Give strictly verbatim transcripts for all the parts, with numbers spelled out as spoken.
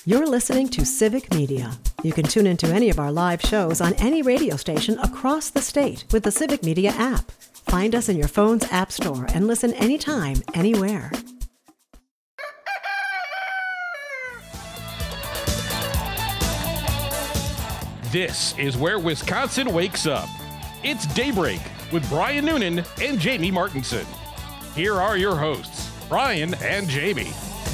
You're listening to Civic Media. You can tune into any of our live shows on any radio station across the state with the Civic Media app. Find us in your phone's app store and listen anytime, anywhere. This is where Wisconsin wakes up. It's Daybreak with Brian Noonan and Jamie Martinson. Here are your hosts, Brian and Jamie.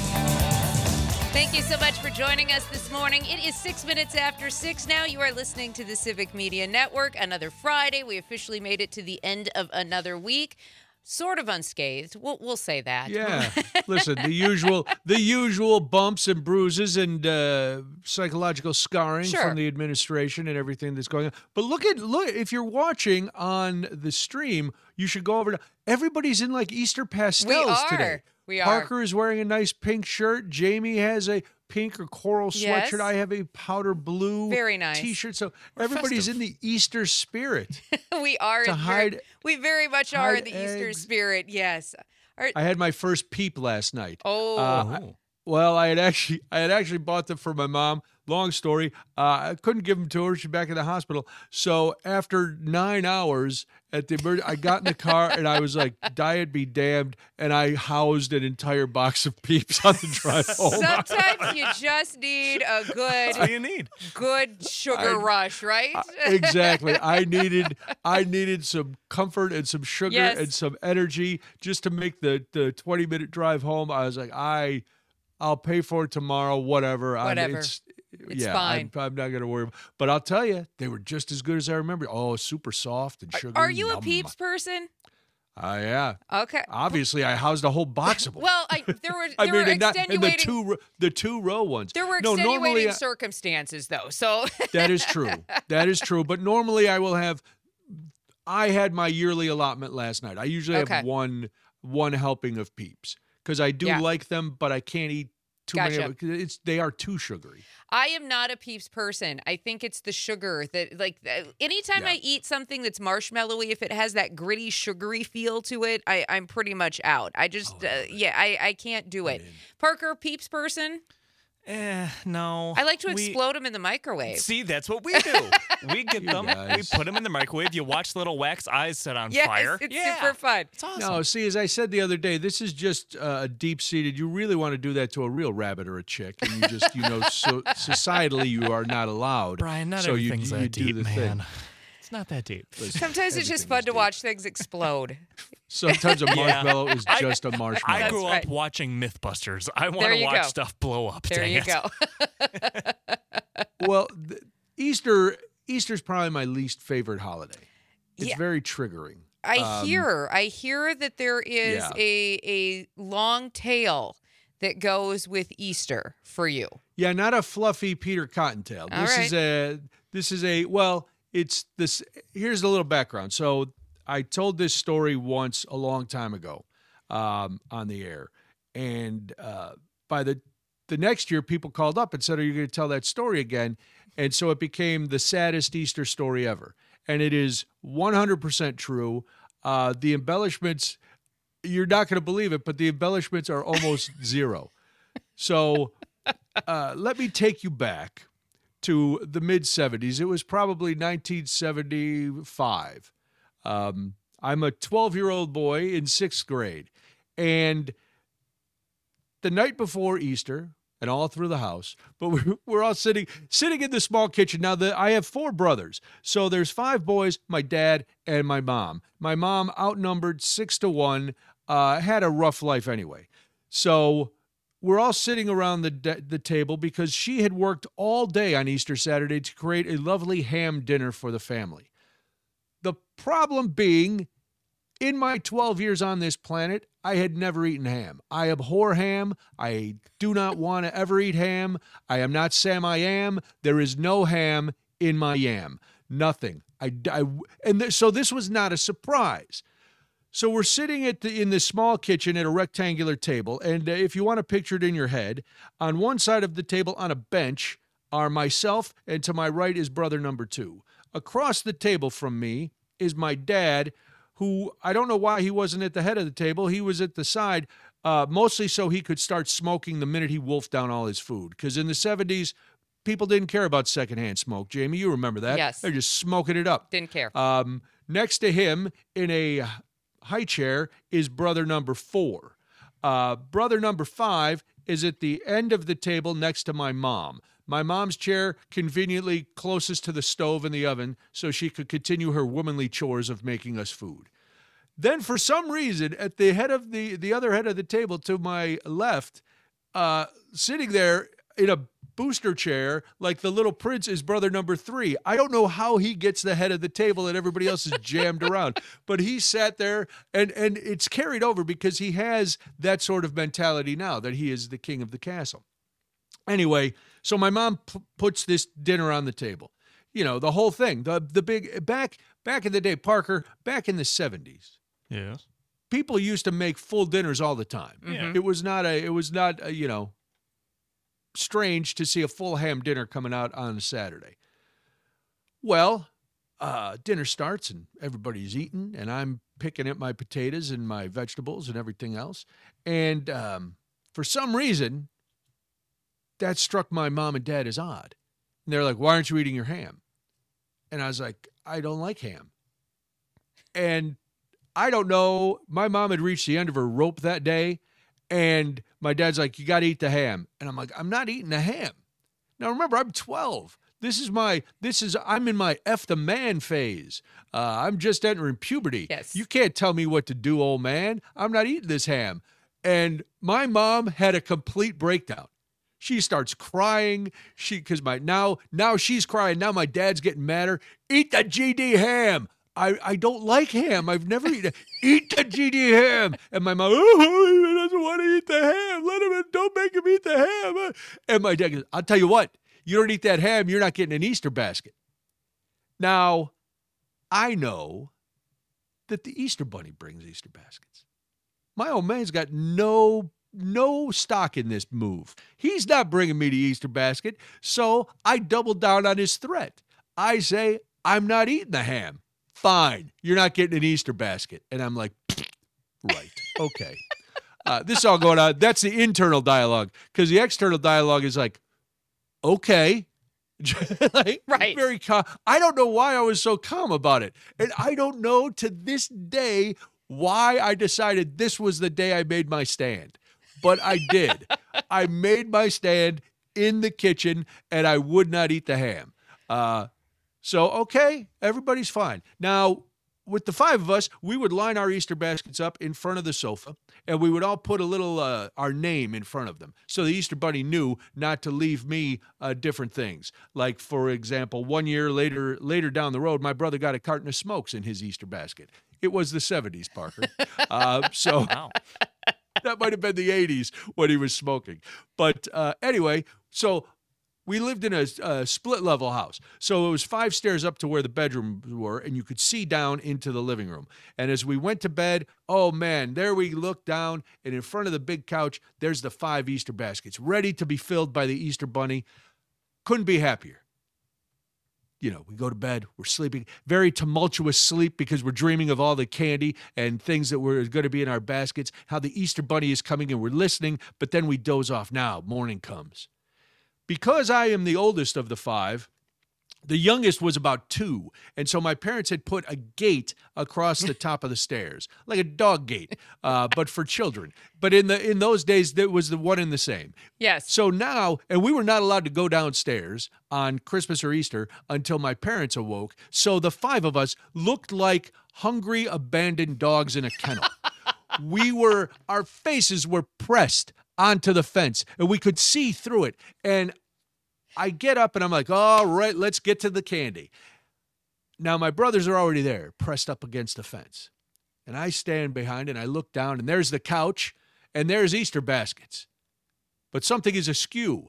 Thank you so much for joining us this morning. It is six minutes after six now. You are listening to the Civic Media Network. Another Friday. We officially made it to the end of another week. Sort of unscathed. We'll, we'll say that. Yeah. Listen, the usual the usual bumps and bruises and uh, psychological scarring Sure. from the administration and everything that's going on. But look at look if you're watching on the stream, you should go over to everybody's in like Easter pastels We are. today. We are. Parker is wearing a nice pink shirt. Jamie has a pink or coral Yes. sweatshirt. I have a powder blue Very nice. t-shirt. So everybody's in the Easter spirit. we are. To in hide- very, we very much are in hide the Easter eggs. spirit. Yes. Are- I had my first peep last night. oh. Uh, I- well, I had actually I had actually bought them for my mom. Long story. Uh, I couldn't give them to her. She's back in the hospital. So after nine hours at the emergency, I got in the car and I was like, diet be damned. And I housed an entire box of peeps on the drive home. Sometimes you just need a That's what good, you need. good sugar I- rush, right? Exactly. I needed I needed some comfort and some sugar Yes. and some energy just to make the the twenty minute drive home. I was like, I I'll pay for it tomorrow, whatever. I'm- Whatever. it's, It's yeah, fine. I'm, I'm not going to worry. But I'll tell you, they were just as good as I remember. Oh, super soft and sugary. Are you a yum. Peeps person? Uh, yeah. Okay. Obviously, I housed a whole box of them. Well, I, there were I there mean, were and, not, and the extenuating two ro- the two row ones. there were no, extenuating normally, I- circumstances though. So That is true. That is true. But normally I will have I had my yearly allotment last night. I usually Okay. have one one helping of Peeps because I do Yeah. like them, but I can't eat too Gotcha. many of them. It's they are too sugary. I am not a Peeps person. I think it's the sugar that, like, uh, anytime Yeah. I eat something that's marshmallowy, if it has that gritty, sugary feel to it, I, I'm pretty much out. I just, Oh, uh, yeah, I, I can't do it. in. Parker, Peeps person? Eh, no. I like to We- explode them in the microwave. See, that's what we do. We get You them, guys. we put them in the microwave. You watch little wax eyes set on Yes, fire. it's yeah. super fun. It's awesome. No, see, as I said the other day, this is just uh, a deep-seated. You really want to do that to a real rabbit or a chick, and you just, you know, so societally you are not allowed. Brian, not so you, everything's you that do deep, the man. thing. It's not that deep. Sometimes it's just Everything fun is to deep. watch things explode. Sometimes a Yeah. marshmallow is I- just a marshmallow. I That's grew right. up watching Mythbusters. I want There to you watch go. stuff blow up. There dang you it. go. Well, th- Easter Easter's probably my least favorite holiday. It's Yeah. very triggering. I Um, hear, I hear that there is yeah. a a long tail that goes with Easter for you. Yeah, not a fluffy Peter Cottontail. All This right. is a this is a well, it's this here's a little background. So I told this story once a long time ago um, on the air. And uh, by the the next year people called up and said, "Are you going to tell that story again?" And so it became the saddest Easter story ever. And it is one hundred percent true. Uh, the embellishments, you're not going to believe it, but the embellishments are almost zero. So uh, let me take you back to the mid seventies. It was probably nineteen seventy-five. Um, I'm a twelve-year-old boy in sixth grade. And the night before Easter, and all through the house, but we're, we're all sitting sitting in the small kitchen. Now, the, I have four brothers. So there's five boys, my dad, and my mom. My mom, outnumbered six to one, uh, had a rough life anyway. So we're all sitting around the de- the table because she had worked all day on Easter Saturday to create a lovely ham dinner for the family. The problem being, in my twelve years on this planet, I had never eaten ham. I abhor ham. I do not want to ever eat ham. I am not Sam I am. There is no ham in my yam. Nothing. I, I and th- so this was not a surprise. So we're sitting at the, in this small kitchen at a rectangular table, and uh, if you want to picture it in your head, on one side of the table on a bench are myself, and to my right is brother number two. Across the table from me is my dad, who I don't know why he wasn't at the head of the table. He was at the side. uh, mostly so he could start smoking the minute he wolfed down all his food. Because in the seventies, people didn't care about secondhand smoke. Jamie, you remember that? Yes. They're just smoking it up. Didn't care. Um, next to him in a high chair is brother number four. Uh, brother number five is at the end of the table next to my mom. My mom's chair conveniently closest to the stove and the oven so she could continue her womanly chores of making us food. Then for some reason, at the head of the, the other head of the table to my left, uh, sitting there in a booster chair like the little prince is brother number three. I don't know how he gets the head of the table and everybody else is jammed around, but he sat there and, and it's carried over because he has that sort of mentality now that he is the king of the castle. Anyway, so my mom p- puts this dinner on the table. You know, the whole thing, the the big, back back in the day, Parker, back in the seventies, Yes. people used to make full dinners all the time. Yeah. It was not a, it was not a, you know, strange to see a full ham dinner coming out on a Saturday. Well, uh, dinner starts and everybody's eating and I'm picking at my potatoes and my vegetables and everything else. And um, for some reason, that struck my mom and dad as odd. And they're like, why aren't you eating your ham? And I was like, I don't like ham. And I don't know. My mom had reached the end of her rope that day. And my dad's like, you got to eat the ham. And I'm like, I'm not eating the ham. Now, remember, I'm twelve. This is my, this is, I'm in my F the man phase. Uh, I'm just entering puberty. Yes. You can't tell me what to do, old man. I'm not eating this ham. And my mom had a complete breakdown. She starts crying. She, because my, now, now she's crying. Now my dad's getting madder. Eat the G D ham. I, I don't like ham. I've never eaten it. Eat the G D ham. And my mom, oh, he doesn't want to eat the ham. Let him in. Don't make him eat the ham. And my dad goes, I'll tell you what, you don't eat that ham, you're not getting an Easter basket. Now, I know that the Easter Bunny brings Easter baskets. My old man's got no, no stock in this move. He's not bringing me the Easter basket, so I double down on his threat. I say, I'm not eating the ham. Fine, you're not getting an Easter basket. And I'm like, right, okay. Uh, this is all going on. That's the internal dialogue, because the external dialogue is like, okay. like, Right. Very calm. I don't know why I was so calm about it. And I don't know to this day why I decided this was the day I made my stand. But I did. I made my stand in the kitchen, and I would not eat the ham. Uh, so, okay, everybody's fine. Now, with the five of us, we would line our Easter baskets up in front of the sofa, and we would all put a little, uh, our name in front of them. So the Easter Bunny knew not to leave me uh, different things. Like, for example, one year later, later down the road, my brother got a carton of smokes in his Easter basket. It was the seventies, Parker. Uh, so Wow. that might have been the eighties when he was smoking. But uh, anyway, so we lived in a, a split-level house. So it was five stairs up to where the bedrooms were, and you could see down into the living room. And as we went to bed, oh, man, there we looked down, and in front of the big couch, there's the five Easter baskets, ready to be filled by the Easter Bunny. Couldn't be happier. You know, we go to bed, we're sleeping, very tumultuous sleep because we're dreaming of all the candy and things that were going to be in our baskets, how the Easter Bunny is coming, and we're listening, but then we doze off. Now, morning comes. Because I am the oldest of the five, the youngest was about two, and so my parents had put a gate across the top of the stairs, like a dog gate, uh, but for children. But in the in those days, there was the one and the same. Yes. So now, and we were not allowed to go downstairs on Christmas or Easter until my parents awoke, so the five of us looked like hungry, abandoned dogs in a kennel. We were, our faces were pressed onto the fence, and we could see through it. And I get up, and I'm like, all right, let's get to the candy. Now, my brothers are already there, pressed up against the fence. And I stand behind, and I look down, and there's the couch, and there's Easter baskets. But something is askew.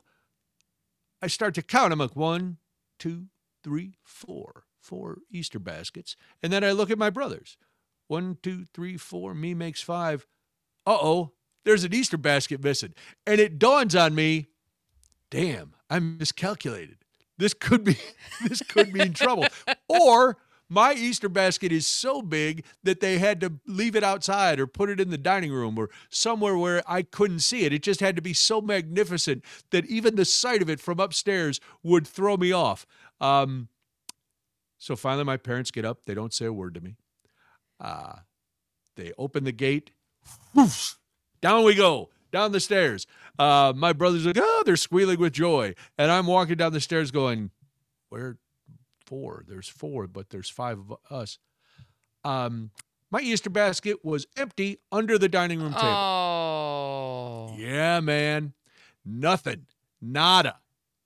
I start to count. I'm like, one, two, three, four. Four Easter baskets. And then I look at my brothers. One, two, three, four. Me makes five. Uh-oh. There's an Easter basket missing. And it dawns on me, damn, I'm miscalculated. This could be, this could be in trouble. Or my Easter basket is so big that they had to leave it outside or put it in the dining room or somewhere where I couldn't see it. It just had to be so magnificent that even the sight of it from upstairs would throw me off. Um, so finally my parents get up. They don't say a word to me. Uh, they open the gate. Whoosh, down we go, down the stairs. Uh, my brother's like, oh, they're squealing with joy. And I'm walking down the stairs going, where? Four. There's four, but there's five of us. Um, my Easter basket was empty under the dining room table. Oh. Yeah, man. Nothing. Nada.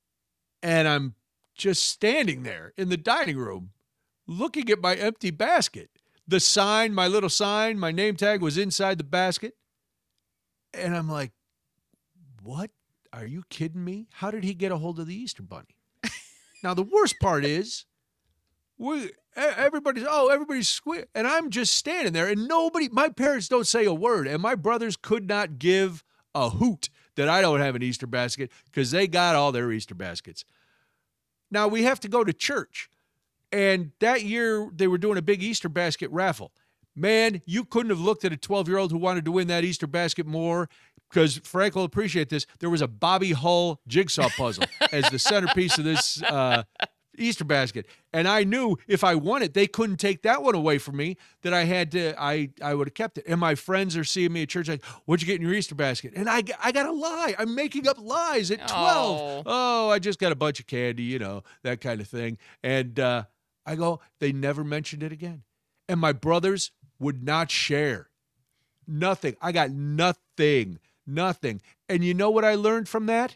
And I'm just standing there in the dining room looking at my empty basket. The sign, my little sign, my name tag was inside the basket. And I'm like, what? Are you kidding me? How did he get a hold of the Easter Bunny? Now, the worst part is, we everybody's, oh, everybody's squid. And I'm just standing there, and nobody, my parents don't say a word, and my brothers could not give a hoot that I don't have an Easter basket because they got all their Easter baskets. Now, we have to go to church. And that year, they were doing a big Easter basket raffle. Man, you couldn't have looked at a twelve-year-old who wanted to win that Easter basket more, because Frank will appreciate this. There was a Bobby Hull jigsaw puzzle as the centerpiece of this uh, Easter basket. And I knew if I won it, they couldn't take that one away from me, that I had to, I, I would have kept it. And my friends are seeing me at church like, what'd you get in your Easter basket? And I, I got to lie. I'm making up lies at twelve. Oh. oh, I just got a bunch of candy, you know, that kind of thing. And uh, I go, they never mentioned it again. And my brothers would not share. Nothing. I got nothing. Nothing. And you know what I learned from that?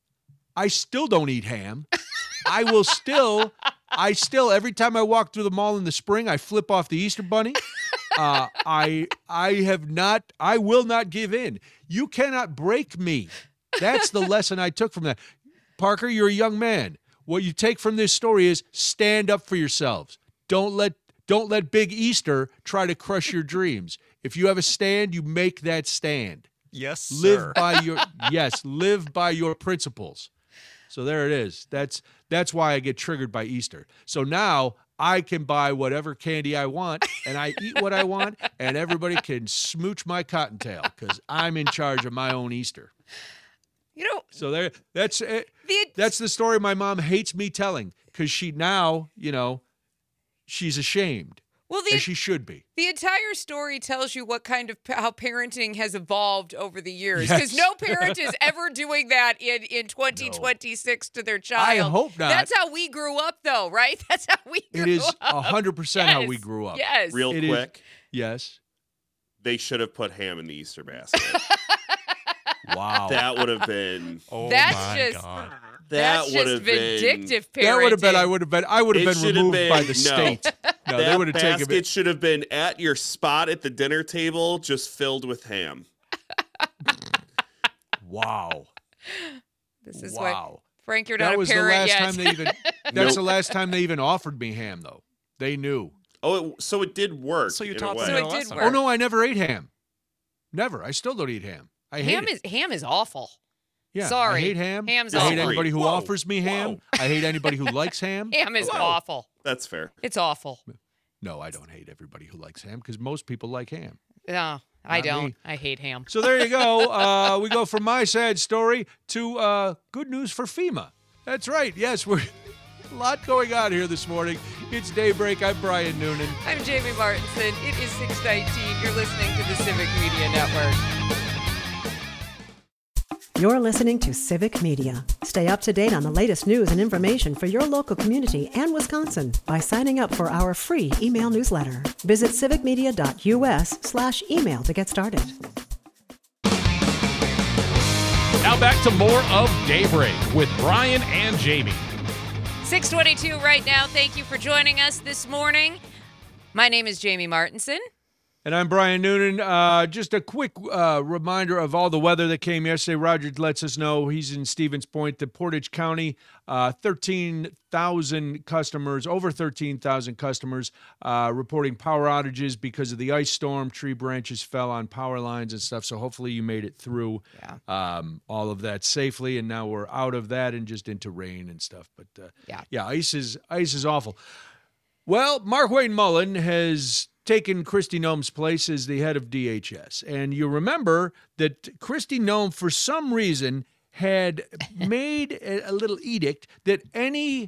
I still don't eat ham. I will still, I still, every time I walk through the mall in the spring, I flip off the Easter Bunny. Uh, I, I have not, I will not give in. You cannot break me. That's the lesson I took from that. Parker, you're a young man. What you take from this story is stand up for yourselves. Don't let, don't let Big Easter try to crush your dreams. If you have a stand, you make that stand. Yes, sir. Live by your yes, live by your principles. So there it is. That's that's why I get triggered by Easter. So now I can buy whatever candy I want, and I eat what I want, and everybody can smooch my cottontail because I'm in charge of my own Easter. You know, So there, that's it. the, That's the story my mom hates me telling because she now, you know, she's ashamed, well, the, and she should be. the entire story tells you what kind of how parenting has evolved over the years. Because Yes. no parent is ever doing that in, in twenty twenty-six to their child. I hope not. That's how we grew up, though, right? That's how we grew It is up. a hundred percent how Yes. we grew up. Yes. Real It is- quick, Yes. they should have put ham in the Easter basket. Wow. That would have been. Oh That's my just- God. That That's would just have been. vindictive parenting. That would have been. I would have been. I would have It been should have removed by been- the no. state. No, that they would have taken basket it. should have been at your spot at the dinner table, just filled with ham. Wow. This is why, Wow. Frank, you're not That a was the parent last yet. time they even. That's Nope. the last time they even offered me ham, though. They knew. Oh, it, so it did work. So you in a taught way. them So it a did lesson. work. Oh no, I never ate ham. Never. I still don't eat ham. I hate ham it. is ham is awful. yeah, sorry. I hate ham. Ham's I hate awful. anybody who Whoa. offers me ham. Whoa. I hate anybody who likes ham. Ham is Whoa. awful. That's fair. It's awful. No, I don't hate everybody who likes ham because most people like ham. No, I Not don't. me. I hate ham. So there you go. Uh, we go from my sad story to uh, good news for FEMA. That's right. Yes, we're a lot going on here this morning. It's Daybreak. I'm Brian Noonan. I'm Jamie Martinson. It is six nineteen. You're listening to the Civic Media Network. You're listening to Civic Media. Stay up to date on the latest news and information for your local community and Wisconsin by signing up for our free email newsletter. Visit civicmedia.us slash email to get started. Now back to more of Daybreak with Brian and Jamie. six twenty-two right now. Thank you for joining us this morning. My name is Jamie Martinson. And I'm Brian Noonan. Uh, just a quick uh, reminder of all the weather that came yesterday. Roger lets us know he's in Stevens Point, the Portage County, uh, thirteen thousand customers, over thirteen thousand customers uh, reporting power outages because of the ice storm. Tree branches fell on power lines and stuff. So hopefully you made it through Yeah. um, all of that safely. And now we're out of that and just into rain and stuff. But uh, Yeah. yeah, ice is ice is awful. Well, Mark Wayne Mullen has taken Kristi Noem's place as the head of D H S. And you remember that Kristi Noem, for some reason, had made a, a little edict that any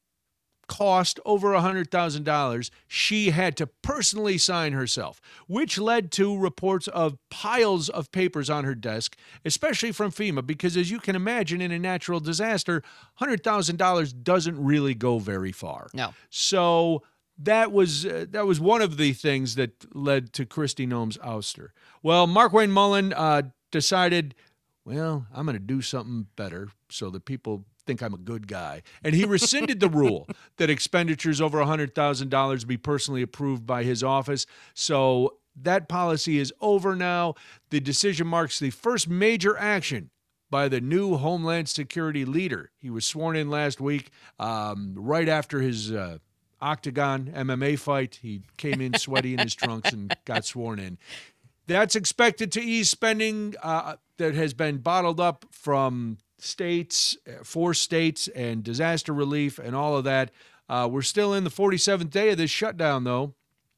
cost over one hundred thousand dollars, she had to personally sign herself, which led to reports of piles of papers on her desk, especially from FEMA, because as you can imagine, in a natural disaster, one hundred thousand dollars doesn't really go very far. No. So that was uh, that was one of the things that led to Kristi Noem's ouster. Well, Mark Wayne Mullen uh, decided, well, I'm going to do something better so that people think I'm a good guy. And he rescinded the rule that expenditures over one hundred thousand dollars be personally approved by his office. So that policy is over now. The decision marks the first major action by the new Homeland Security leader. He was sworn in last week, um, right after his uh, Octagon M M A fight. He came in sweaty in his trunks and got sworn in. That's expected to ease spending uh, that has been bottled up from states, four states, and disaster relief and all of that. Uh, we're still in the forty-seventh day of this shutdown, though,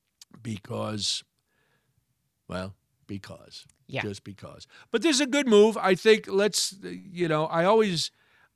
because, well, because. Yeah. Just because. But this is a good move. I think let's, you know, I always,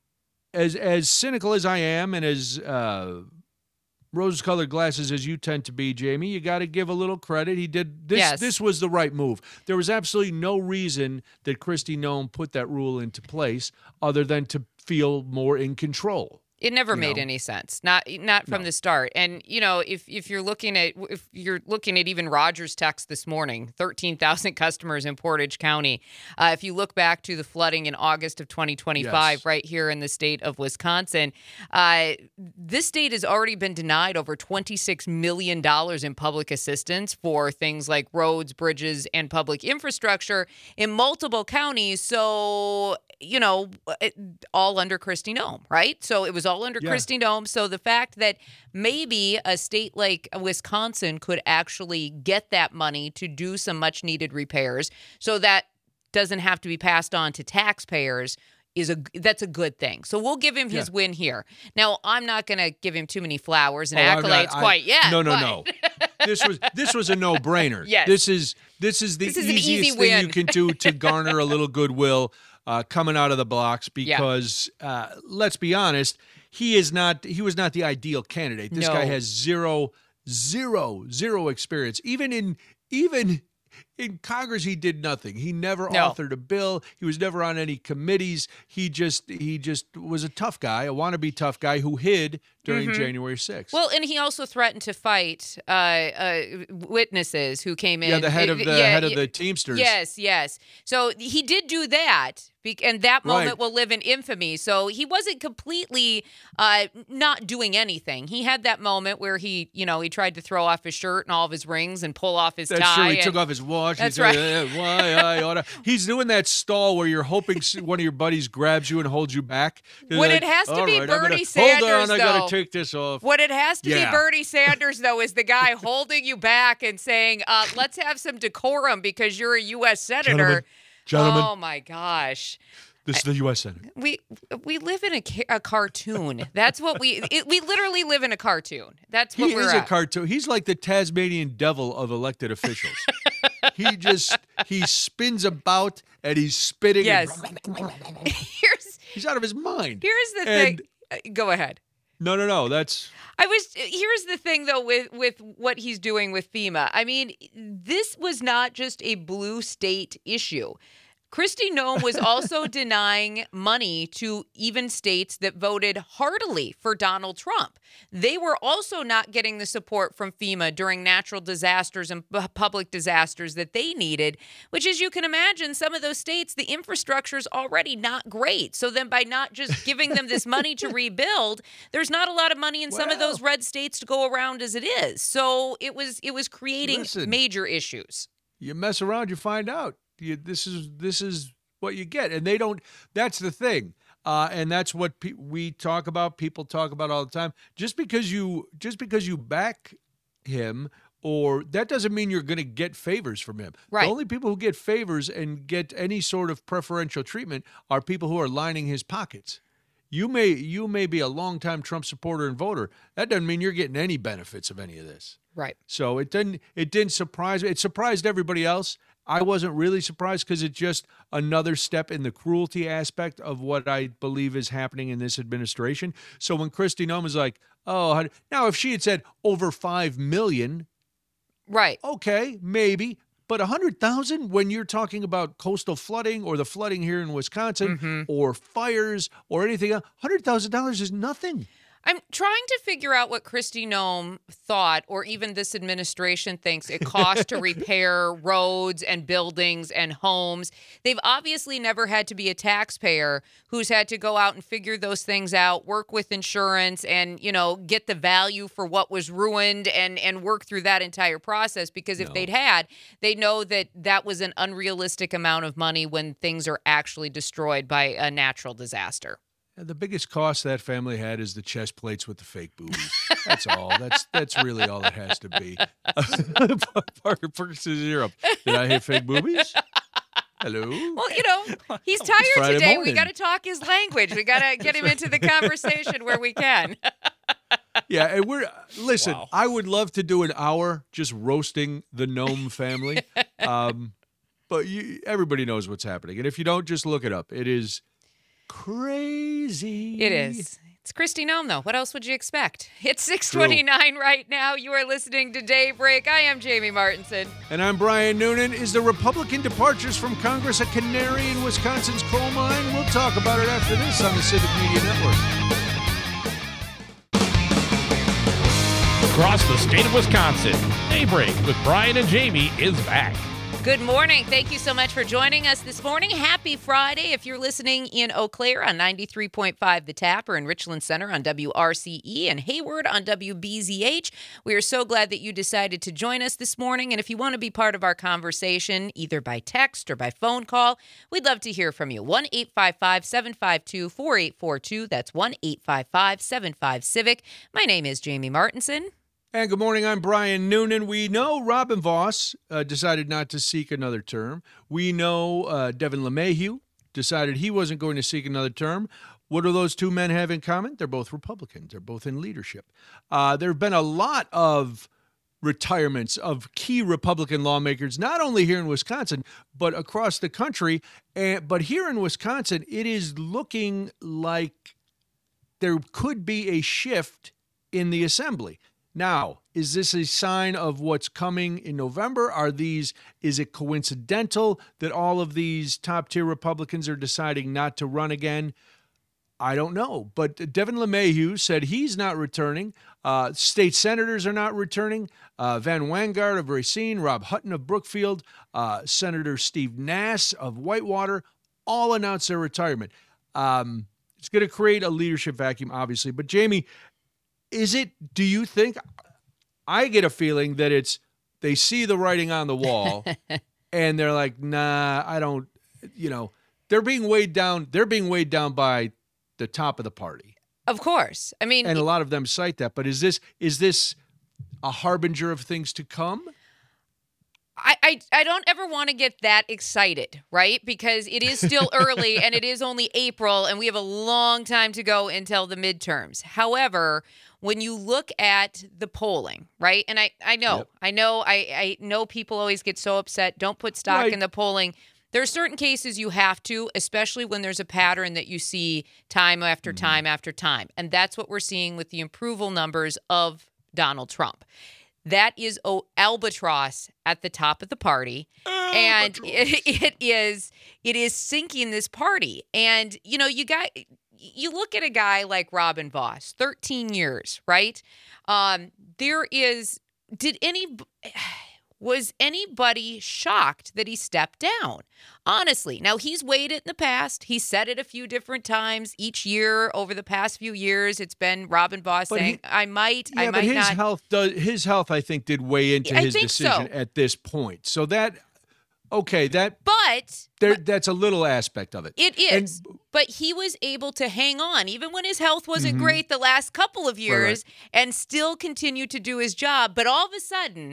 as as cynical as I am and as uh, rose-colored glasses as you tend to be, Jamie, you got to give a little credit. He did this. Yes. This was the right move. There was absolutely no reason that Kristi Noem put that rule into place other than to feel more in control. It never You made know? any sense. Not not from No. the start. And you know, if if you're looking at if you're looking at even Rogers' text this morning, thirteen thousand customers in Portage County. Uh, if you look back to the flooding in August of twenty twenty-five, Yes. right here in the state of Wisconsin, uh, this state has already been denied over twenty-six million dollars in public assistance for things like roads, bridges, and public infrastructure in multiple counties. So you know, it, all under Kristi Noem, right? So it was all under Yeah. Kristi Noem. So the fact that maybe a state like Wisconsin could actually get that money to do some much needed repairs so that doesn't have to be passed on to taxpayers is a that's a good thing. So we'll give him his Yeah. win here. Now, I'm not going to give him too many flowers and Oh, I'm accolades not- I- quite yet. No, no, but- no. This was this was a no-brainer. Yes. This is this is the This is an easiest easy thing win. you can do to garner a little goodwill uh, coming out of the blocks because uh, let's be honest, he is not he was not the ideal candidate. This No. guy has zero zero zero experience. Even in even in Congress, he did nothing. He never No. authored a bill. He was never on any committees. He just he just was a tough guy, a wannabe tough guy who hid during January sixth. Well, and he also threatened to fight uh, uh, witnesses who came in. yeah, the head of the Yeah, head of yeah. the Teamsters. Yes, yes. So he did do that, be- and that moment Right. will live in infamy. So he wasn't completely uh, not doing anything. He had that moment where he, you know, he tried to throw off his shirt and all of his rings and pull off his That's tie. true. He and- took off his watch. That's he right. said, "Eh, why I oughta." He's doing that stall where you're hoping s- one of your buddies grabs you and holds you back. You're When like, it has to "All be right, I'm gonna- Bernie Sanders, hold on, I though. gotta take this off. What it has to Yeah. be Bernie Sanders, though, is the guy holding you back and saying, uh, let's have some decorum because you're a U S senator. Gentlemen, gentlemen. Oh, my gosh. This is the U S Senate. We we live in a, ca- a cartoon. That's what we it, we literally live in a cartoon. That's what He we're is a at. cartoon. He's like the Tasmanian devil of elected officials. he just he spins about and he's spitting. Yes. And here's he's out of his mind. here's the And- thing. Uh, Go ahead. No, no, no. That's I was here's the thing though with with what he's doing with FEMA. I mean, this was not just a blue state issue. Kristi Noem was also denying money to even states that voted heartily for Donald Trump. They were also not getting the support from FEMA during natural disasters and pu- public disasters that they needed, which, as you can imagine, some of those states, the infrastructure is already not great. So then by not just giving them this money to rebuild, there's not a lot of money in some of those red states to go around as it is. So it was it was creating Listen. major issues. you mess around, you find out. You, this is this is what you get, and they don't. That's the thing, uh, and that's what pe- we talk about. People talk about all the time. Just because you just because you back him, or that doesn't mean you're going to get favors from him. Right. The only people who get favors and get any sort of preferential treatment are people who are lining his pockets. You may you may be a longtime Trump supporter and voter. That doesn't mean you're getting any benefits of any of this. Right. So it didn't it didn't surprise me. It surprised everybody else. I wasn't really surprised because it's just another step in the cruelty aspect of what I believe is happening in this administration. So when Kristi Noem was like, oh, now if she had said over five million, right. okay, maybe. But one hundred thousand when you're talking about coastal flooding or the flooding here in Wisconsin Mm-hmm. or fires or anything else, one hundred thousand dollars is nothing. I'm trying to figure out what Kristi Noem thought, or even this administration thinks it costs to repair roads and buildings and homes. They've obviously never had to be a taxpayer who's had to go out and figure those things out, work with insurance, and, you know, get the value for what was ruined and, and work through that entire process. Because if No. they'd had, they know that that was an unrealistic amount of money when things are actually destroyed by a natural disaster. The biggest cost that family had is the chest plates with the fake boobies. That's all. That's that's really all it has to be. Parker Perkins is Europe. Did I hit fake boobies? Hello? Well, you know, he's tired Friday today. morning. We got to talk his language. We got to get him into the conversation where we can. Yeah, and we're listen. Wow. I would love to do an hour just roasting the Noem family, um, but you, everybody knows what's happening, and if you don't, just look it up. It is crazy. It is. It's Kristi Noem, though. What else would you expect? It's six twenty-nine right now. You are listening to Daybreak. I am Jamie Martinson. And I'm Brian Noonan. Is the Republican departures from Congress a canary in Wisconsin's coal mine? We'll talk about it after this on the Civic Media Network. Across the state of Wisconsin, Daybreak with Brian and Jamie is back. Good morning. Thank you so much for joining us this morning. Happy Friday. If you're listening in Eau Claire on ninety-three point five The Tap, or in Richland Center on W R C E, and Hayward on W B Z H, we are so glad that you decided to join us this morning. And if you want to be part of our conversation, either by text or by phone call, we'd love to hear from you. one eight five five, seven five two, four eight four two. That's one eight five five, seven five, CIVIC. My name is Jamie Martinson. And good morning, I'm Brian Noonan. We know Robin Vos uh, decided not to seek another term. We know uh, Devin LeMahieu decided he wasn't going to seek another term. What do those two men have in common? They're both Republicans. They're both in leadership. Uh, there have been a lot of retirements of key Republican lawmakers, not only here in Wisconsin, but across the country. And, but here in Wisconsin, it is looking like there could be a shift in the assembly. Now, is this a sign of what's coming in November? Are these, is it coincidental that all of these top tier Republicans are deciding not to run again? I don't know. But Devin LeMahieu said he's not returning. Uh, state senators are not returning. Uh, Van Wangard of Racine, Rob Hutton of Brookfield, uh, Senator Steve Nass of Whitewater, all announced their retirement. Um, it's going to create a leadership vacuum, obviously. But Jamie, is it, do you think, I get a feeling that it's, they see the writing on the wall and they're like, nah, I don't, you know, they're being weighed down. They're being weighed down by the top of the party. Of course. I mean, And a lot of them cite that, but is this, is this a harbinger of things to come? I, I, I don't ever want to get that excited, right? Because it is still early and it is only April and we have a long time to go until the midterms. However, when you look at the polling, right? And I, I know, Yep. I know, I, I know people always get so upset. Don't put stock Right. in the polling. There are certain cases you have to, especially when there's a pattern that you see time after Mm-hmm. time after time. And that's what we're seeing with the approval numbers of Donald Trump. That is o- albatross at the top of the party, and it, it is it is sinking this party. And you know, you got you look at a guy like Robin Vos, thirteen years, right? Um, there is did any was anybody shocked that he stepped down? Honestly, now he's weighed it in the past. He's said it a few different times each year over the past few years. It's been Robin Vos But saying, he- "I might, Yeah, I but might his not." health does, his health, I think, did weigh into I his think decision so. at this point. So that, okay, that But there, that's a little aspect of it. it And- is. But he was able to hang on, even when his health wasn't Mhm. great the last couple of right. years, and still continue to do his job. But all of a sudden,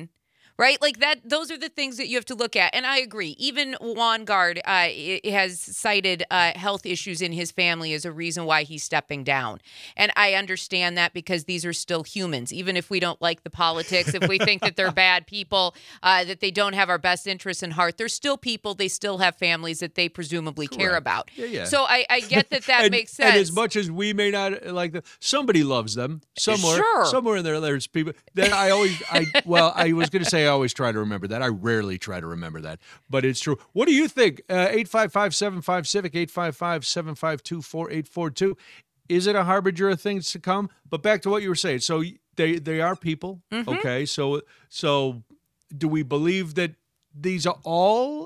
Right? Like that, those are the things that you have to look at. And I agree. Even Wangard uh, i- has cited uh, health issues in his family as a reason why he's stepping down. And I understand that because these are still humans. Even if we don't like the politics, if we think that they're bad people, uh, that they don't have our best interests in heart, they're still people. They still have families that they presumably care Correct. about. Yeah, yeah. So I, I get that that and, makes sense. And as much as we may not like them, somebody loves them somewhere. Sure. Somewhere in there, there's people that I always, I well, I was going to say I always try to remember that. I rarely try to remember that, but it's true. What do you think? Uh, eight five five, seven five, Civic, eight five five, seven five two, four eight four two. Is it a harbinger of things to come? But back to what you were saying. So they they are people, Mm-hmm. okay? So so do we believe that these are all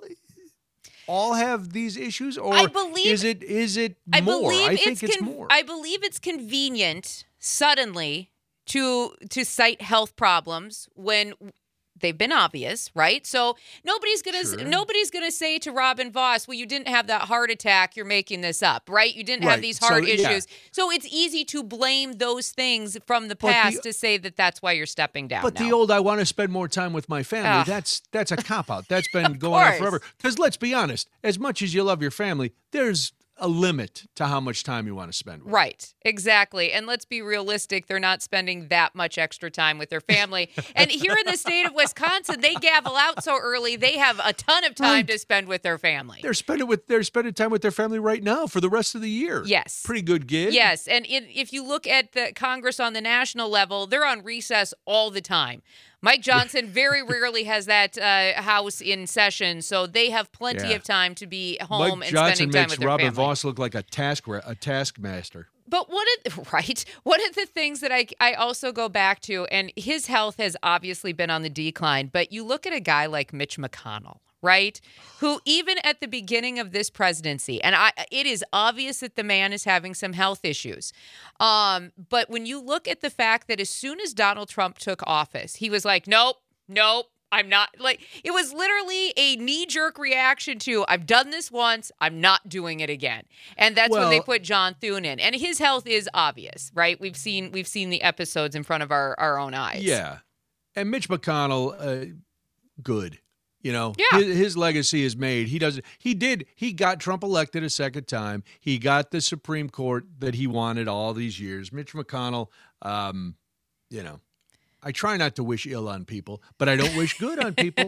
all have these issues, or I believe- is it is it I more? believe I think it's, con- more. I believe it's convenient suddenly to to cite health problems when they've been obvious, right? So nobody's gonna Sure. nobody's gonna say to Robin Voss, "Well, you didn't have that heart attack. You're making this up, right? You didn't have Right. these So, heart yeah. issues." So it's easy to blame those things from the But the- past to say that that's why you're stepping down. But now. the old "I want to spend more time with my family" Ugh. that's that's a cop out. That's been going on course. forever. Because let's be honest, as much as you love your family, there's a limit to how much time you want to spend with them. Right, exactly. And let's be realistic, they're not spending that much extra time with their family. And here in the state of Wisconsin, they gavel out so early, they have a ton of time Right. to spend with their family. They're spending with they're spending time with their family right now for the rest of the year. Yes. Pretty good gig. Yes, and in, if you look at the Congress on the national level, they're on recess all the time. Mike Johnson very rarely has that uh, house in session, so they have plenty Yeah. of time to be home Mike and Johnson spending time makes with their Robin family. Voss look like a task a taskmaster. But one of right, one of the things that I I also go back to, and his health has obviously been on the decline. But you look at a guy like Mitch McConnell, right, who even at the beginning of this presidency, and I, it is obvious that the man is having some health issues. Um, but when you look at the fact that as soon as Donald Trump took office, he was like, nope, nope. I'm not like it was literally a knee-jerk reaction to I've done this once, I'm not doing it again. And that's when they Well- put John Thune in. And his health is obvious, right? We've seen we've seen the episodes in front of our, our own eyes. Yeah. And Mitch McConnell, uh, good. You know, Yeah. his, his legacy is made. He doesn't. He did. He got Trump elected a second time. He got the Supreme Court that he wanted all these years. Mitch McConnell, um, you know, I try not to wish ill on people, but I don't wish good on people.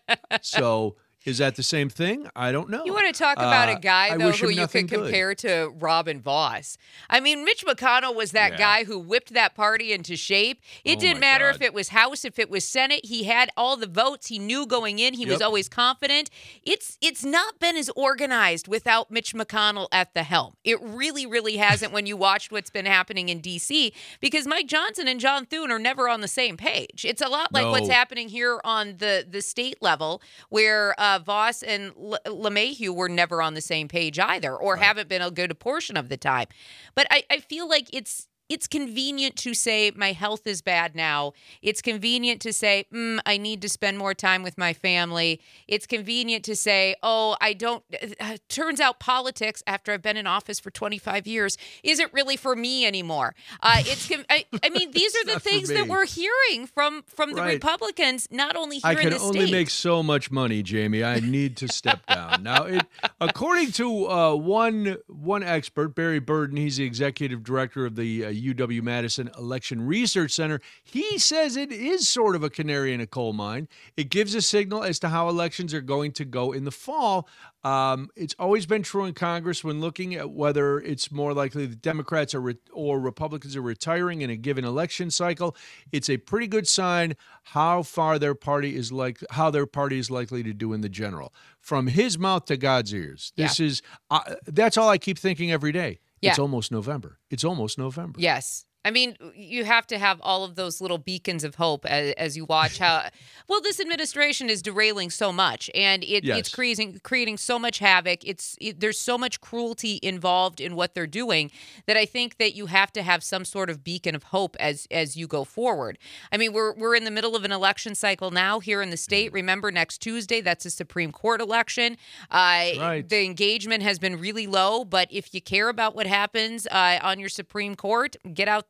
So is that the same thing? I don't know. You want to talk about Uh, a guy, I though, wish who him you nothing could good. compare to Robin Voss. I mean, Mitch McConnell was that Yeah. guy who whipped that party into shape. It Oh, didn't my matter God. if it was House, if it was Senate. He had all the votes. He knew going in. He was Yep. always confident. It's it's not been as organized without Mitch McConnell at the helm. It really, really hasn't when you watched what's been happening in D C because Mike Johnson and John Thune are never on the same page. It's a lot like what's No. happening here on the, the state level where uh, Voss and L- LeMahieu were never on the same page either, or haven't been a good portion of the time. But I, I feel like it's it's convenient to say my health is bad now. It's convenient to say, mm, I need to spend more time with my family. It's convenient to say, oh, I don't. Uh, turns out politics, after I've been in office for twenty-five years, isn't really for me anymore. Uh, it's. con- I, I mean, these are the not for things that me. we're hearing from from the Right. Republicans, not only here I in can the only state. make so much money, Jamie. I need to step down. Now, it, according to uh, one one expert, Barry Burden, he's the executive director of the uh, U W Madison Election Research Center. He says it is sort of a canary in a coal mine. It gives a signal as to how elections are going to go in the fall. Um, it's always been true in Congress when looking at whether it's more likely the Democrats are re- or Republicans are retiring in a given election cycle. It's a pretty good sign how far their party is like how their party is likely to do in the general. From his mouth to God's ears. This is uh, that's all I keep thinking every day. It's Yeah. almost November. It's almost November. Yes. I mean, you have to have all of those little beacons of hope as, as you watch how, well, this administration is derailing so much, and it, Yes. it's creating creating so much havoc. It's it, there's so much cruelty involved in what they're doing that I think that you have to have some sort of beacon of hope as as you go forward. I mean, we're we're in the middle of an election cycle now here in the state. Remember, next Tuesday, that's a Supreme Court election. Uh, Right. The engagement has been really low, but if you care about what happens uh, on your Supreme Court, get out there.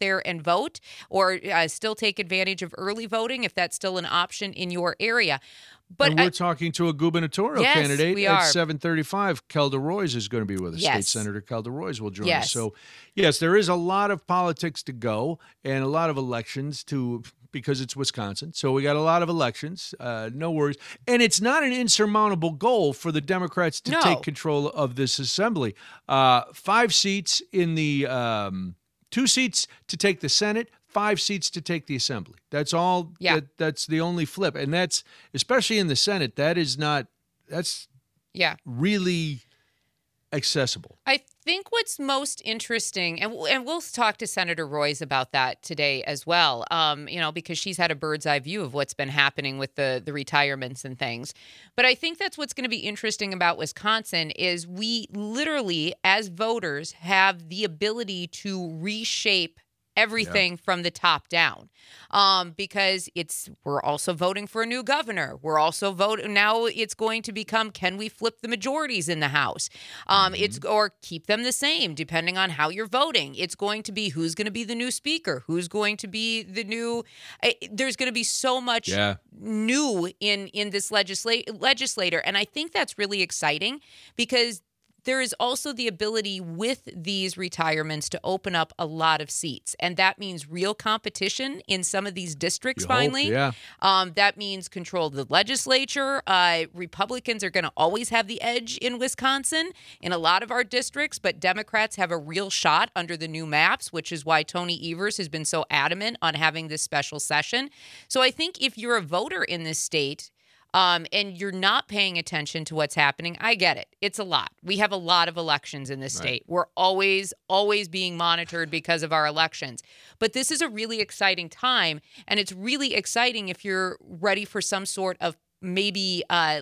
there and vote, or uh, still take advantage of early voting if that's still an option in your area. But and we're I, talking to a gubernatorial yes, candidate we at are. seven thirty-five. Kelda Roys is going to be with us. Yes. State Senator Kelda Roys will join Yes. us. So, yes, there is a lot of politics to go and a lot of elections to because it's Wisconsin. So we got a lot of elections. Uh, no worries. And it's not an insurmountable goal for the Democrats to No. take control of this assembly. Uh, five seats in the um, two seats to take the Senate. Five seats to take the assembly. That's all. Yeah. That, that's the only flip, and that's especially in the Senate. That is not. That's yeah. really accessible. I think what's most interesting, and and we'll talk to Senator Roys about that today as well. Um, you know, because she's had a bird's eye view of what's been happening with the the retirements and things. But I think that's what's going to be interesting about Wisconsin is we literally, as voters, have the ability to reshape everything from the top down, um, because it's we're also voting for a new governor. We're also voting now. It's going to become can we flip the majorities in the House? Um, Mm-hmm. It's or keep them the same depending on how you're voting. It's going to be who's going to be the new speaker, who's going to be the new. Uh, there's going to be so much Yeah. new in in this legisla- legislator, and I think that's really exciting because there is also the ability with these retirements to open up a lot of seats. And that means real competition in some of these districts You hope, finally. yeah. Um, that means control of the legislature. Uh, Republicans are going to always have the edge in Wisconsin in a lot of our districts, but Democrats have a real shot under the new maps, which is why Tony Evers has been so adamant on having this special session. So I think if you're a voter in this state, Um, and you're not paying attention to what's happening, I get it. It's a lot. We have a lot of elections in this state. We're always, always being monitored because of our elections. But this is a really exciting time, and it's really exciting if you're ready for some sort of maybe uh,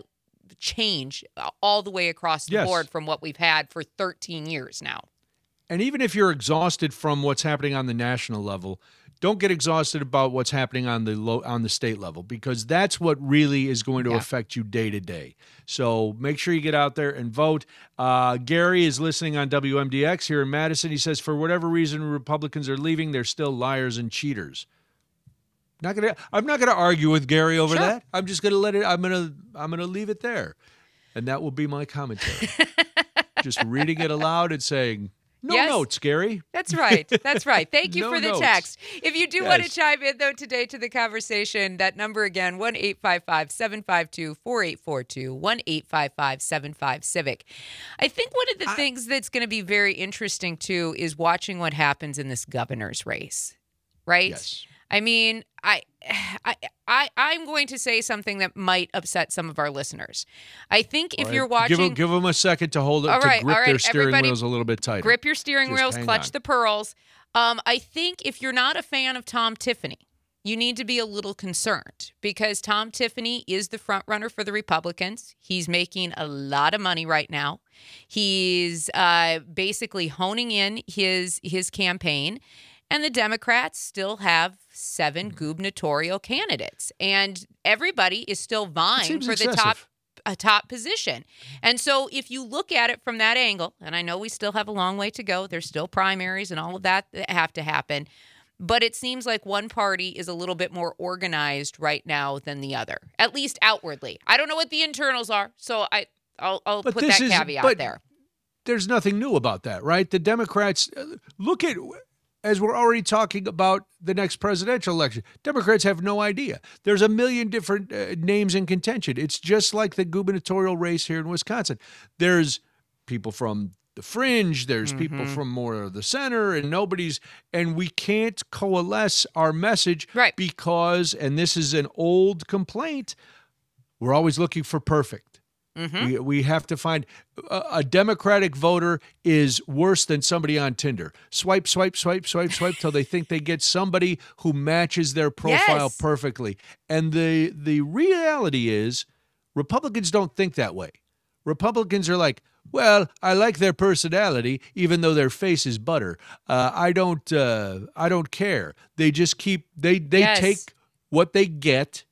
change all the way across the Yes. board from what we've had for thirteen years now. And even if you're exhausted from what's happening on the national level, don't get exhausted about what's happening on the low, on the state level, because that's what really is going to Yeah. affect you day to day. So make sure you get out there and vote. Uh, Gary is listening on W M D X here in Madison. He says, for whatever reason Republicans are leaving, they're still liars and cheaters. Not gonna. I'm not gonna argue with Gary over Sure. that. I'm just gonna let it. I'm gonna. I'm gonna leave it there, and that will be my commentary. Just reading it aloud and saying, "No Yes. notes, Gary." That's right. That's right. Thank you No for the notes. text. If you do want to Yes. chime in, though, today to the conversation, that number again, one eight five five, seven five two, four eight four two, one eight five five, seven five, CIVIC. I think one of the things that's going to be very interesting, too, is watching what happens in this governor's race, right? Yes. I mean, I, I, I, I'm going to say something that might upset some of our listeners. I think if All you're right. watching... give them, give them a second to hold it, All to right, grip all right, their steering everybody wheels a little bit tighter. Grip your steering Just wheels, hang clutch on. the pearls. Um, I think if you're not a fan of Tom Tiffany, you need to be a little concerned because Tom Tiffany is the front runner for the Republicans. He's making a lot of money right now. He's uh, basically honing in his his campaign. And the Democrats still have seven gubernatorial candidates. And everybody is still vying seems for the top excessive. a top position. And so if you look at it from that angle, and I know we still have a long way to go, there's still primaries and all of that that have to happen, but it seems like one party is a little bit more organized right now than the other, at least outwardly. I don't know what the internals are, so I, I'll, I'll But put this that is- caveat but there. There's nothing new about that, right? The Democrats, look at, as we're already talking about the next presidential election, Democrats have no idea. There's a million different uh, names in contention. It's just like the gubernatorial race here in Wisconsin. There's people from the fringe, there's people from more of the center, and nobody's, and we can't coalesce our message Right. because, and this is an old complaint, we're always looking for perfect. We, we have to find a, a Democratic voter is worse than somebody on Tinder. Swipe, swipe, swipe, swipe, swipe till they think they get somebody who matches their profile Yes. perfectly. And the the reality is Republicans don't think that way. Republicans are like, well, I like their personality, even though their face is butter. Uh, I don't uh, I don't care. They just keep they they Yes. take what they get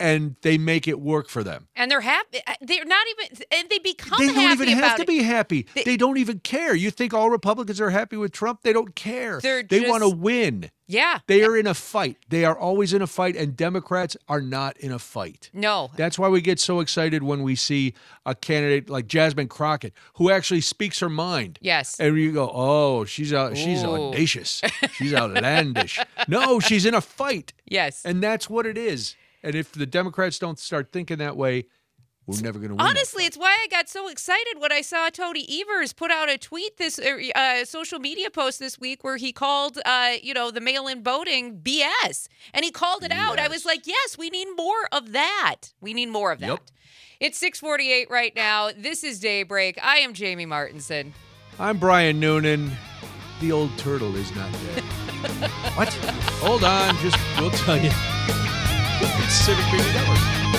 and they make it work for them. And they're happy. They're not even, and they become They happy don't even about have to it. be happy. They- They, don't even care. You think all Republicans are happy with Trump? They don't care. They're they just- want to win. Yeah. They are in a fight. They are always in a fight, and Democrats are not in a fight. No. That's why we get so excited when we see a candidate like Jasmine Crockett, who actually speaks her mind. Yes. And you go, oh, she's out, she's Ooh. audacious. She's outlandish. No, she's in a fight. Yes. And that's what it is. And if the Democrats don't start thinking that way, we're never going to win. that Honestly, fight. it's why I got so excited when I saw Tony Evers put out a tweet, this uh, social media post this week where he called, uh, you know, the mail-in voting B S, and he called it out. I was Yes. like, yes, we need more of that. We need more of that. Yep. It's six forty-eight right now. This is Daybreak. I am Jamie Martinson. I'm Brian Noonan. The old turtle is not dead. What? Hold on. Just, we'll tell you. It's Civic Media Network.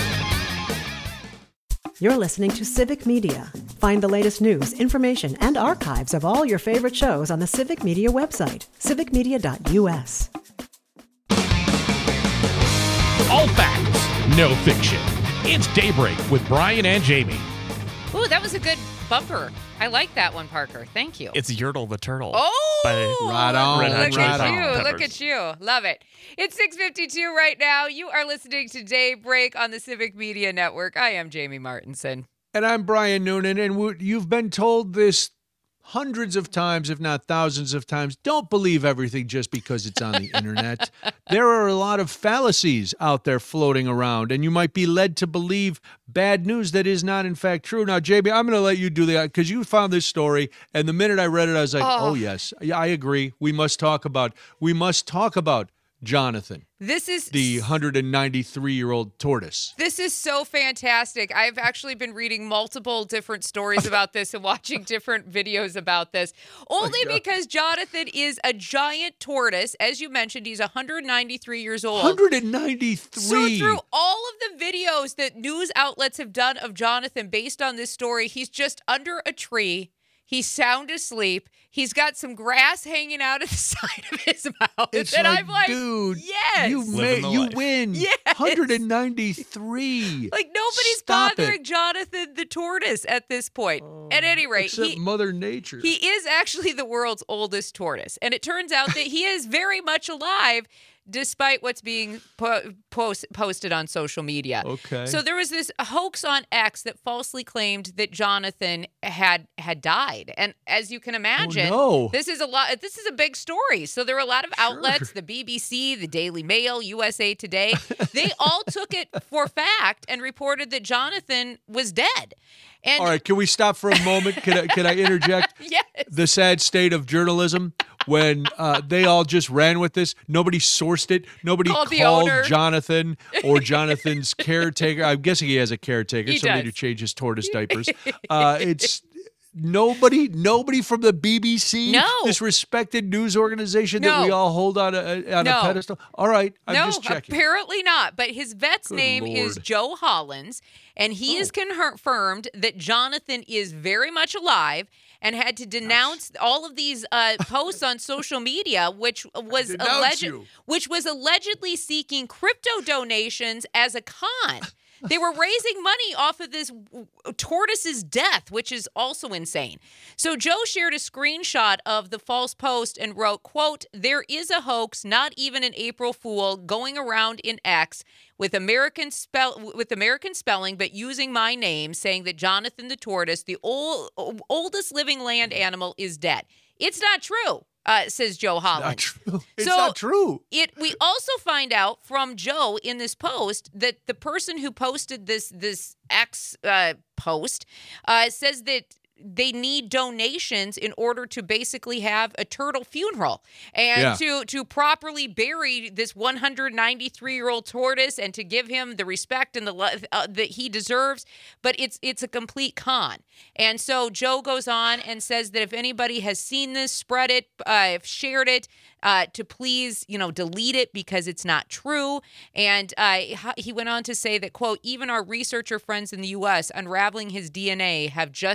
You're listening to Civic Media. Find the latest news, information, and archives of all your favorite shows on the Civic Media website, civic media dot u s. All facts, no fiction. It's Daybreak with Brian and Jamie. Ooh, that was a good bumper. I like that one, Parker. Thank you. It's Yertle the Turtle. Oh, by Right on, Red Hot look Chili at right you. Peppers. Look at you. Love it. It's six fifty-two right now. You are listening to Daybreak on the Civic Media Network. I am Jamie Martinson. And I'm Brian Noonan, and we- you've been told this hundreds of times, if not thousands of times. Don't believe everything just because it's on the internet. There are a lot of fallacies out there floating around, and you might be led to believe bad news that is not, in fact, true. Now, Jamie, I'm going to let you do that because you found this story, and the minute I read it, I was like, Oh. oh, yes, yeah, I agree. We must talk about, we must talk about Jonathan, This is the one hundred ninety-three-year-old tortoise. This is so fantastic. I've actually been reading multiple different stories about this and watching different videos about this, only God. because Jonathan is a giant tortoise. As you mentioned, he's one hundred ninety-three years old. one hundred ninety-three. So through all of the videos that news outlets have done of Jonathan based on this story, he's just under a tree. He's sound asleep. He's got some grass hanging out of the side of his mouth. It's and like, I'm like, dude, yes. you Living ma- the you life. win. Yes. one hundred ninety-three. Like nobody's Stop bothering it. Jonathan the tortoise at this point. At any rate, Except he, Mother Nature. he is actually the world's oldest tortoise. And it turns out that he is very much alive despite what's being po- post- posted on social media. Okay. So there was this hoax on X that falsely claimed that Jonathan had had died. And as you can imagine, no. this is a lot this is a big story. So there were a lot of outlets, the B B C, the Daily Mail, U S A Today. They all took it for fact and reported that Jonathan was dead. And All right, can we stop for a moment? Can I, can I interject? yes. The sad state of journalism when uh, they all just ran with this. Nobody sourced it. Nobody Called called, the owner. Jonathan or Jonathan's caretaker. I'm guessing he has a caretaker, He somebody does. to change his tortoise diapers. Uh, it's nobody, nobody from the B B C, No. this respected news organization that No. we all hold on a, on No. a pedestal. All right, I'm no, just checking. apparently not. But his vet's Good name is Lord. Joe Hollins, and he has confirmed that Jonathan is very much alive and had to denounce all of these uh, posts on social media, which was Denounce alleged, you. which was allegedly seeking crypto donations as a con. They were raising money off of this tortoise's death, which is also insane. So Joe shared a screenshot of the false post and wrote, quote, "There is a hoax, not even an April Fool, going around in X with American spell with American spelling, but using my name, saying that Jonathan the tortoise, the old, oldest living land animal, is dead. It's not true," uh, says Joe Hollins. Not true. It's So- not true. It. We also find out from Joe in this post that the person who posted this this X uh, post uh, says that they need donations in order to basically have a turtle funeral and Yeah. to to properly bury this one hundred ninety-three year old tortoise and to give him the respect and the lo- uh, that he deserves. But it's it's a complete con. And so Joe goes on and says that if anybody has seen this, spread it, uh, shared it, uh, to please, you know, delete it because it's not true. And uh, he went on to say that, quote, "Even our researcher friends in the U S unraveling his D N A have just sent their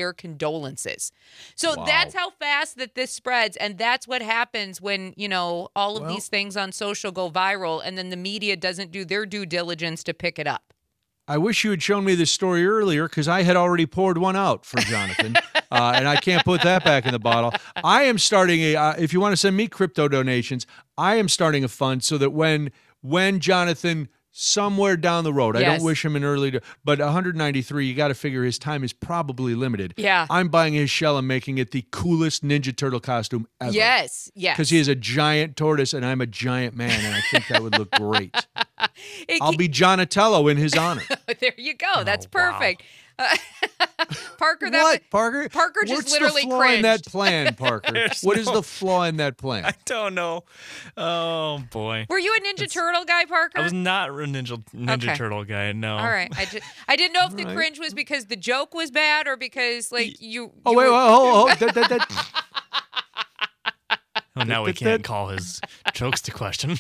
their condolences. So Wow. that's how fast that this spreads. And that's what happens when, you know, all of Well- these things on social go viral and then the media doesn't do their due diligence to pick it up. I wish you had shown me this story earlier because I had already poured one out for Jonathan, uh, and I can't put that back in the bottle. I am starting a. Uh, if you want to send me crypto donations, I am starting a fund so that when when Jonathan somewhere down the road, I Yes. don't wish him an early, to, but one hundred ninety-three, you got to figure his time is probably limited. Yeah. I'm buying his shell and making it the coolest Ninja Turtle costume ever. Yes, yes. Because he is a giant tortoise and I'm a giant man, and I think that would look great. It I'll ke- be Jonatello in his honor. There you go. That's Oh, wow. perfect. Uh, Parker, that What, was- Parker? Parker just What's literally the flaw in that cringed. plan, Parker? There's What is no- the flaw in that plan? I don't know. Oh boy. Were you a Ninja Turtle guy, Parker? I was not a Ninja Ninja Okay. Turtle guy. No. All right. I just I didn't know if the All right. cringe was because the joke was bad or because like you. Oh you wait, were- wait, hold, hold. That, that, that. Oh, now we That- that- can't call his jokes to question.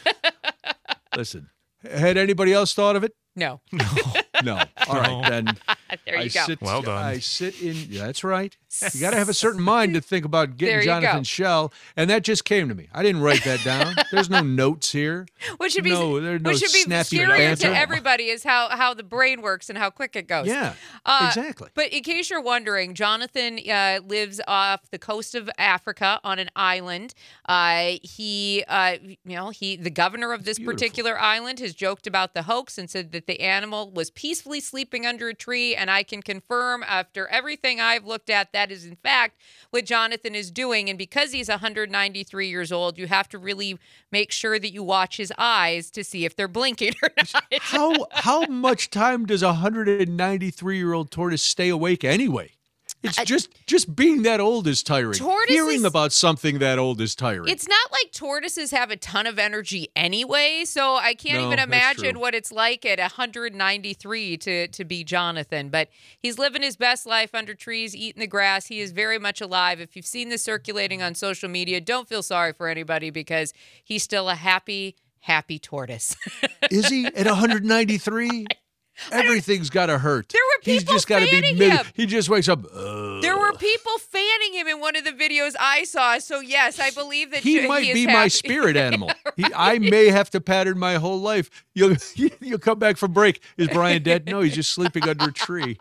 Listen, had anybody else thought of it? No. No. All right, then. There you I go. Sit, Well done. I sit in. Yeah, that's right. You got to have a certain mind to think about getting There you go. Jonathan's shell, and that just came to me. I didn't write that down. There's no notes here. What should be No, there's no what should be snappy scarier banter. to everybody is how how the brain works and how quick it goes. Yeah, Uh, exactly. But in case you're wondering, Jonathan uh, lives off the coast of Africa on an island. Uh, he, uh, you know, he, the governor of this beautiful. particular island, has joked about the hoax and said that the animal was peacefully sleeping under a tree. And I can confirm, after everything I've looked at, that is in fact what Jonathan is doing. And because he's one hundred ninety-three years old, you have to really make sure that you watch his eyes to see if they're blinking or not. How how much time does a one hundred ninety-three year old tortoise stay awake anyway? It's just just being that old is tiring. Tortoises- Hearing about something that old is tiring. It's not like tortoises have a ton of energy anyway, so I can't No, even that's imagine true. what it's like at one hundred ninety-three to to be Jonathan. But he's living his best life under trees, eating the grass. He is very much alive. If you've seen this circulating on social media, don't feel sorry for anybody because he's still a happy, happy tortoise. Is he at one hundred ninety-three? Everything's got to hurt. There were He's people just gotta be fanning mid- him. He just wakes up. "Ugh." There were people fanning him in one of the videos I saw. So yes, I believe that He Jo- might is be my happy. spirit animal. He, I may have to pattern my whole life. You'll you'll come back from break. Is Brian dead? No, he's just sleeping under a tree.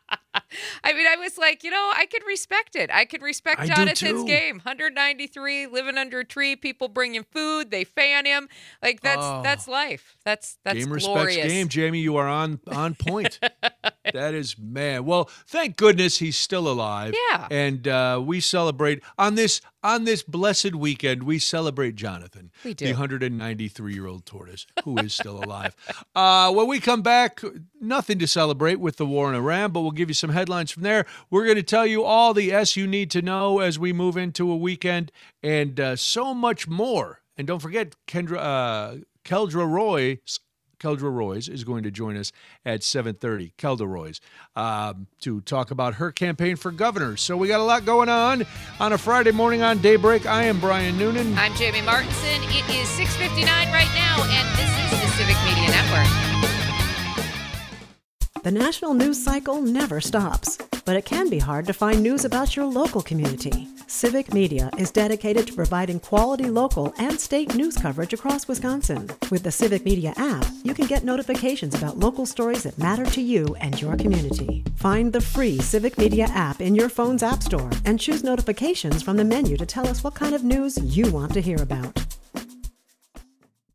I mean, I was like, you know, I could respect it. I could respect I do Jonathan's too. game. one hundred ninety-three, living under a tree, people bring him food, they fan him. Like that's Oh. that's life. That's that's Game glorious. respects game, Jamie. You are on on point. That is man. Well, thank goodness he's still alive. Yeah. And uh, we celebrate on this on this blessed weekend. We celebrate Jonathan, We do. the one hundred ninety-three year old tortoise who is still alive. Uh, when we come back, nothing to celebrate with the war in Iran, but we'll give you some headlines from there. We're going to tell you all the S you need to know as we move into a weekend, and uh, so much more. And don't forget, Kendra. Uh, Keldra Roy, Keldra Royce is going to join us at seven thirty, Keldra Royce, um, to talk about her campaign for governor. So we got a lot going on on a Friday morning on Daybreak. I am Brian Noonan. I'm Jamie Martinson. It is six fifty-nine right now, and this is the Civic Media Network. The national news cycle never stops, but it can be hard to find news about your local community. Civic Media is dedicated to providing quality local and state news coverage across Wisconsin. With the Civic Media app, you can get notifications about local stories that matter to you and your community. Find the free Civic Media app in your phone's app store and choose notifications from the menu to tell us what kind of news you want to hear about.